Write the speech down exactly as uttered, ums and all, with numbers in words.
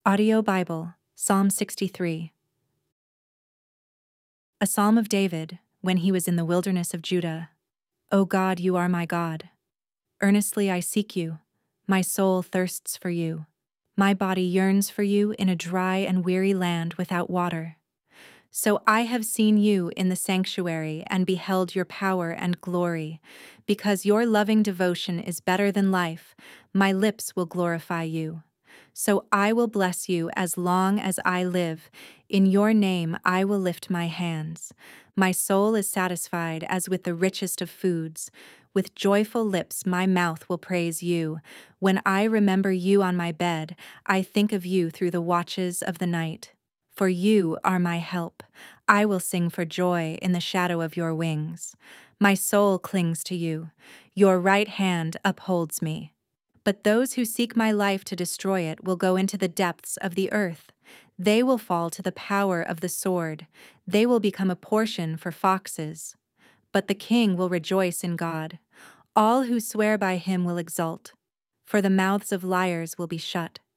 Audio Bible, Psalm sixty-three. A psalm of David, when he was in the wilderness of Judah. O God, you are my God. Earnestly I seek you. My soul thirsts for you. My body yearns for you in a dry and weary land without water. So I have seen you in the sanctuary and beheld your power and glory. Because your loving devotion is better than life, my lips will glorify you. So I will bless you as long as I live. In your name I will lift my hands. My soul is satisfied as with the richest of foods. With joyful lips my mouth will praise you. When I remember you on my bed, I think of you through the watches of the night. For you are my help. I will sing for joy in the shadow of your wings. My soul clings to you. Your right hand upholds me. But those who seek my life to destroy it will go into the depths of the earth. They will fall to the power of the sword. They will become a portion for foxes. But the king will rejoice in God. All who swear by him will exult, for the mouths of liars will be shut.